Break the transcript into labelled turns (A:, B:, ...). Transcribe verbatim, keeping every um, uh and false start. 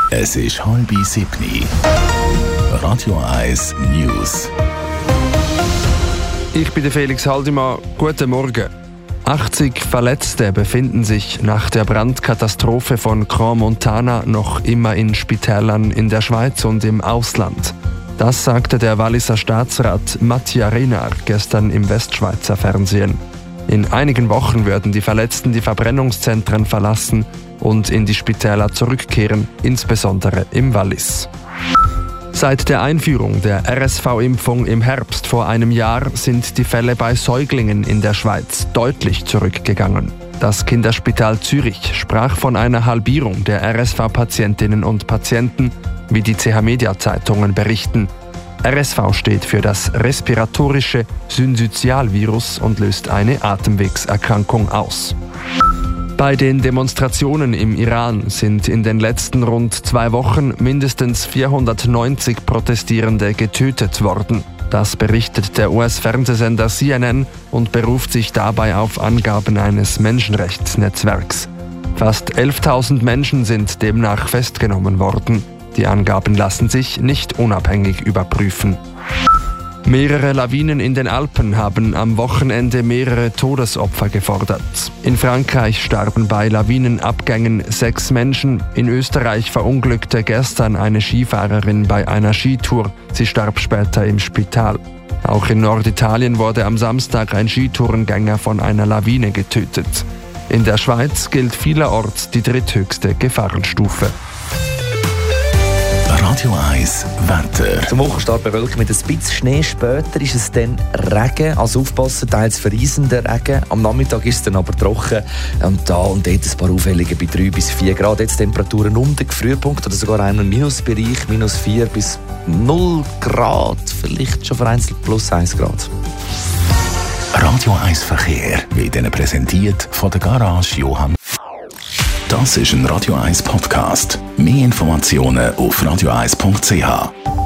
A: Es ist halb sieben. Radio eins News.
B: Ich bin der Felix Haldimann. Guten Morgen. achtzig Verletzte befinden sich nach der Brandkatastrophe von Crans-Montana noch immer in Spitälern in der Schweiz und im Ausland. Das sagte der Walliser Staatsrat Mattia Renar gestern im Westschweizer Fernsehen. In einigen Wochen werden die Verletzten die Verbrennungszentren verlassen und in die Spitäler zurückkehren, insbesondere im Wallis. Seit der Einführung der R S V-Impfung im Herbst vor einem Jahr sind die Fälle bei Säuglingen in der Schweiz deutlich zurückgegangen. Das Kinderspital Zürich sprach von einer Halbierung der R S V-Patientinnen und Patienten, wie die C H-Media-Zeitungen berichten. R S V steht für das respiratorische Syncytialvirus und löst eine Atemwegserkrankung aus. Bei den Demonstrationen im Iran sind in den letzten rund zwei Wochen mindestens vierhundertneunzig Protestierende getötet worden. Das berichtet der U S-Fernsehsender C N N und beruft sich dabei auf Angaben eines Menschenrechtsnetzwerks. Fast elftausend Menschen sind demnach festgenommen worden. Die Angaben lassen sich nicht unabhängig überprüfen. Mehrere Lawinen in den Alpen haben am Wochenende mehrere Todesopfer gefordert. In Frankreich starben bei Lawinenabgängen sechs Menschen. In Österreich verunglückte gestern eine Skifahrerin bei einer Skitour. Sie starb später im Spital. Auch in Norditalien wurde am Samstag ein Skitourengänger von einer Lawine getötet. In der Schweiz gilt vielerorts die dritthöchste Gefahrenstufe.
A: Radio eins Wetter.
C: Zum Wochenstart bewölkt mit ein bisschen Schnee. Später ist es dann Regen. Also aufpassen, teils verreisender Regen. Am Nachmittag ist es dann aber trocken. Und da und dort ein paar Aufhellungen bei drei bis vier Grad. Jetzt Temperaturen um den Gefrierpunkt oder sogar einen Minusbereich. Minus vier bis null Grad. Vielleicht schon vereinzelt plus eins Grad.
A: Radio eins Verkehr wird Ihnen präsentiert von der Garage Johann. Das ist ein Radio eins Podcast. Mehr Informationen auf radio eins punkt c h.